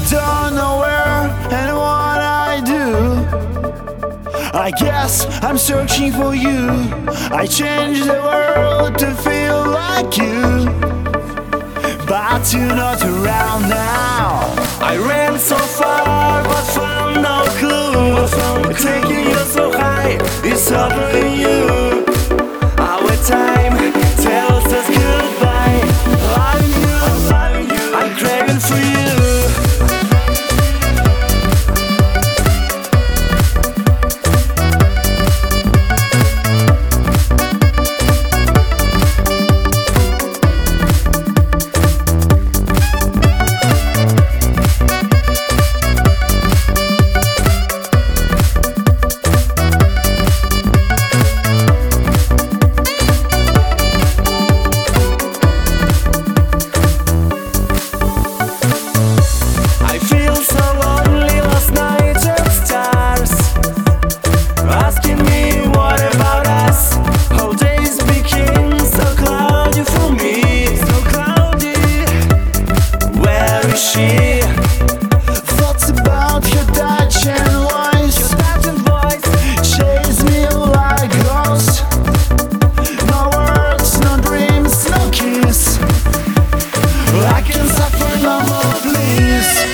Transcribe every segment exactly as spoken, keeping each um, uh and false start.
don't know where and what I do. I guess I'm searching for you. I changed the world to feel like you, but you're not around now. I ran so far but found no clue. Taking you so high is suffering you. Our time tells us goodbye. Loving you, I'm loving you, I'm craving for you. Thoughts about your touch and voice, your touch and voice chase me like ghosts. No words, no dreams, no kiss. I can suffer no more, please.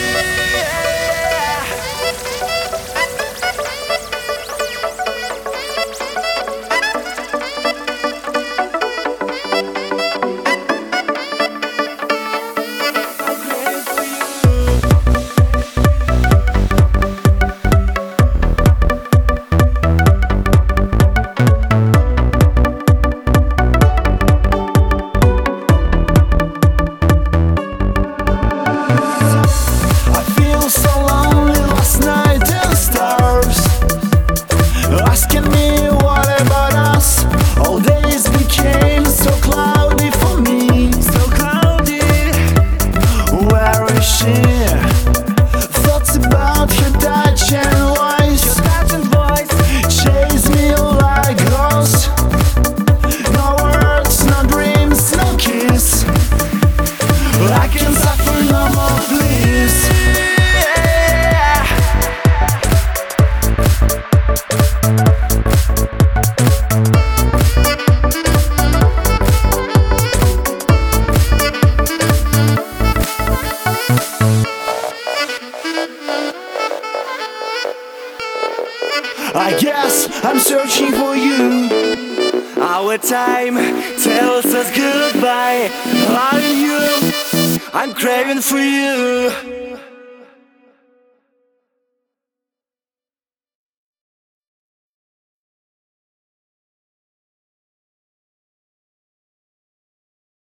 Thoughts about your touch and voice, your touch and voice chase me like ghosts. No words, no dreams, no kiss. I can suffer no more, please. I guess I'm searching for you. Our time tells us goodbye. Loving you, I'm craving for you.